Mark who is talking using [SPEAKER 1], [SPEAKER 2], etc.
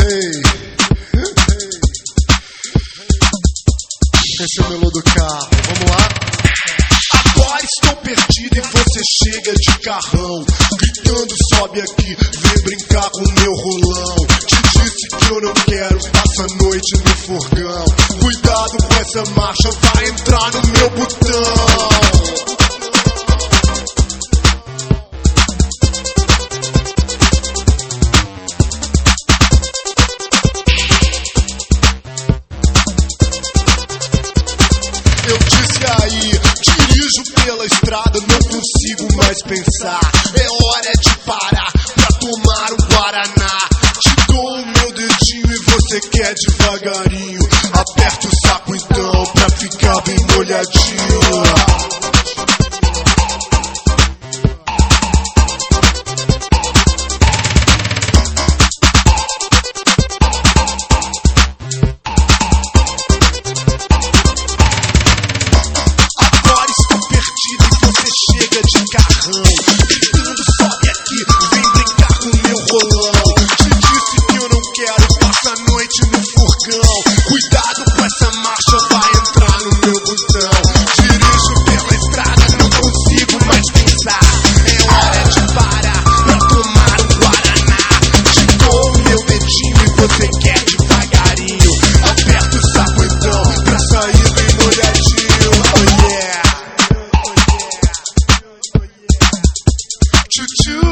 [SPEAKER 1] Esse é o melô do carro, vamos lá? Agora estou perdido e você chega de carrão, gritando, sobe aqui, vem brincar com o meu rolão. Te disse que eu não quero, passa a noite no furgão. Cuidado com essa marcha, vai entrar no meu botão. Eu disse aí, dirijo pela estrada, não consigo mais pensar. É hora de parar pra tomar um Guaraná. Te dou o meu dedinho e você quer devagarinho. Aperta o saco então pra ficar bem molhadinho. Chega de carrão, gritando, sobe aqui, vem brincar com o meu rolão. Te disse que eu não quero, passa a noite no furgão. Cuidado com essa marcha, vai entrar no meu botão. Dirijo pela estrada, não consigo mais pensar. É hora de parar pra tomar um Guaraná. Te dou o meu dedinho e você quer devagarinho. Aperta o saco então, pra sair bem molhadinho. Oh yeah. Choo-choo.